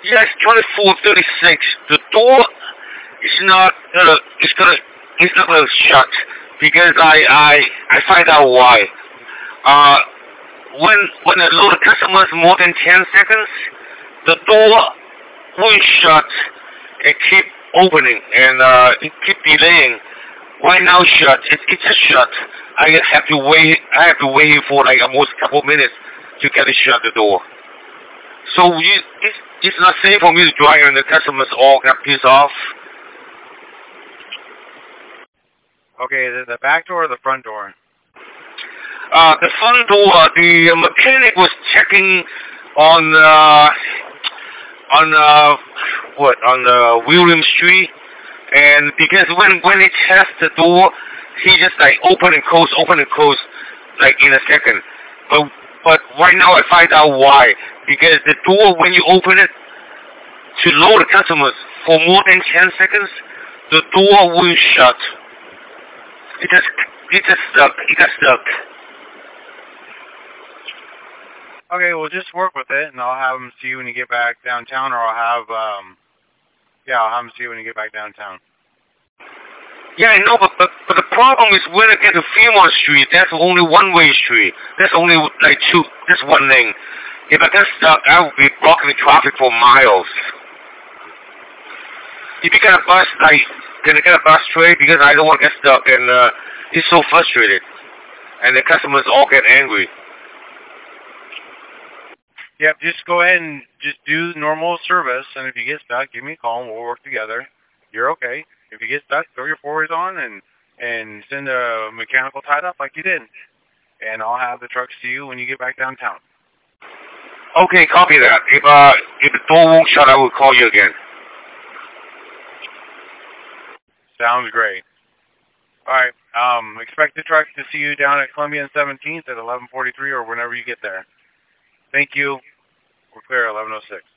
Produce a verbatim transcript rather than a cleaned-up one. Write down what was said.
Yes, twenty-four thirty-six. The door is not gonna, it's gonna, it's not gonna shut because I, I, I find out why. Uh, when, when a load of customers more than ten seconds, the door won't shut and keep opening and, uh, it keep delaying. Right now shut, it, it's just shut. I have to wait, I have to wait for like almost a couple minutes to get it shut the door. So you, it's, it's not safe for me to drive and the customers all got pissed off. Okay, the, the back door or the front door? Uh, the front door, the mechanic was checking on, uh, on, uh, what, on, uh, William Street. And because when, when he tests the door, he just like open and close, open and close, like in a second. But, but right now I find out why. Because the door, when you open it to load the customers for more than ten seconds, the door will shut. It just, it just stuck. It got stuck. Okay, well, just work with it, and I'll have them see you when you get back downtown, or I'll have, um, yeah, I'll have them see you when you get back downtown. Yeah, I know, but, but, but the problem is when I get to Fremont Street, that's only one-way street. That's only, like, two, that's one lane. If I get stuck, I will be blocking the traffic for miles. If you get a bus, like, can I get a bus straight? Because I don't want to get stuck, and uh, it's so frustrated. And the customers all get angry. Yep, just go ahead and just do normal service, and if you get stuck, give me a call, and we'll work together. You're okay. If you get stuck, throw your four ways on and and send a mechanical tied up like you did. And I'll have the trucks to you when you get back downtown. Okay, copy that. If uh if the door won't shut, I will call you again. Sounds great. All right. Um, expect the trucks to see you down at Columbia and seventeenth at eleven forty-three or whenever you get there. Thank you. We're clear at eleven oh six.